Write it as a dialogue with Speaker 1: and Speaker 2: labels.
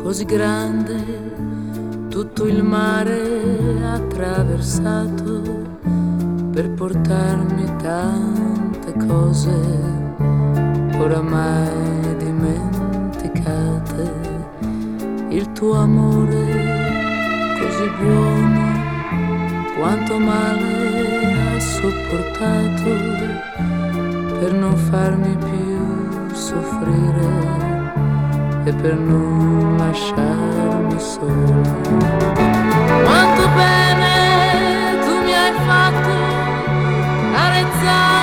Speaker 1: così grande, tutto il mare attraversato per portarmi tante cose oramai dimenticate. Il tuo amore così buono, quanto male ha sopportato per non farmi più soffrire e per non lasciarmi sola. Quanto bene tu mi hai fatto carezzare